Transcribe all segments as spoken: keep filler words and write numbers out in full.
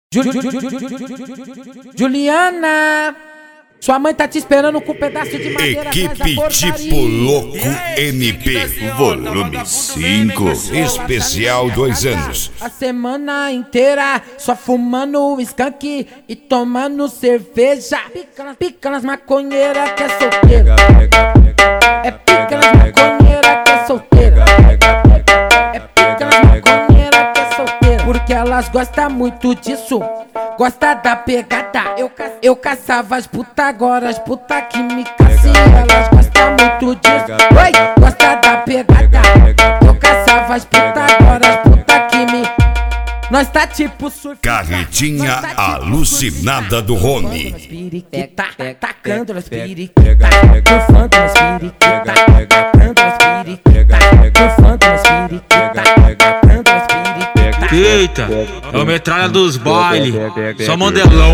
Ju- Ju- Ju- Ju- Ju- Ju- Ju- Juliana, sua mãe tá te esperando com um pedaço de madeira. Equipe Tipo Louco N P, volume cinco, especial dois anos. A semana inteira só fumando skunk e tomando cerveja. Pica nas, pica nas maconheiras que é solteira. É pica nas maconheiras que é solteira. É pica nas maconheiras que é solteira. Porque elas gostam muito disso. Gosta da pegada. Eu, ca eu caçava as puta, agora as puta que me caçam. Elas gostam muito disso. Oi, gosta da pegada. Eu caçava as puta, agora as puta que me. Nós tá tipo surf. Carretinha tá tipo alucinada do Rony. Tá tacando nas periquitas, surfando nas periquitas, tacando nas periquitas, surfando nas periquitas, tacando nas periquitas. Eita, é o metralha dos bailes, só modelão.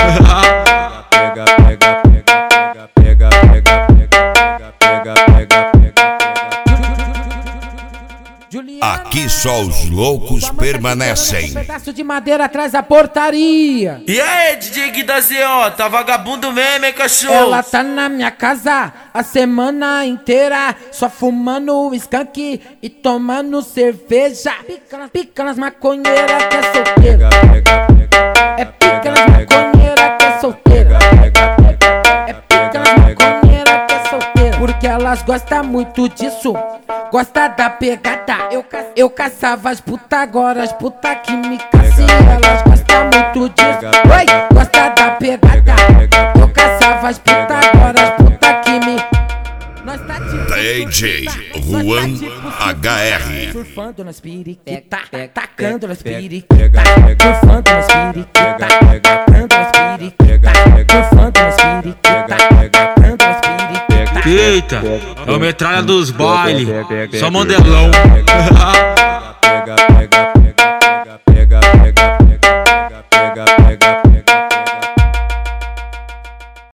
Aqui só os loucos permanecem. Um pedaço de madeira atrás da portaria. E aí, D J Gui da Z O, tá vagabundo mesmo, hein, cachorro? Ela tá na minha casa a semana inteira, só fumando skunk e tomando cerveja. Pica nas, pica nas maconheiras que é solteira. É pica nas maconheiras que é solteira. É pica nas maconheiras que é solteira. Porque elas gostam muito disso. Gosta da pegada. Eu, ca eu caçava as puta, agora as puta que me caçam. Elas gostam muito disso. Oi, gosta da pegada. Eu caçava as puta, agora as puta que me. Nós tá tipo D J Juan H R. surfando nas periquitas, tacando nas periquitas, surfando nas periquitas, tacando nas periquitas, surfando nas periquitas, tacando nas periquitas. Eita, é o metralha dos bailes, só modelão.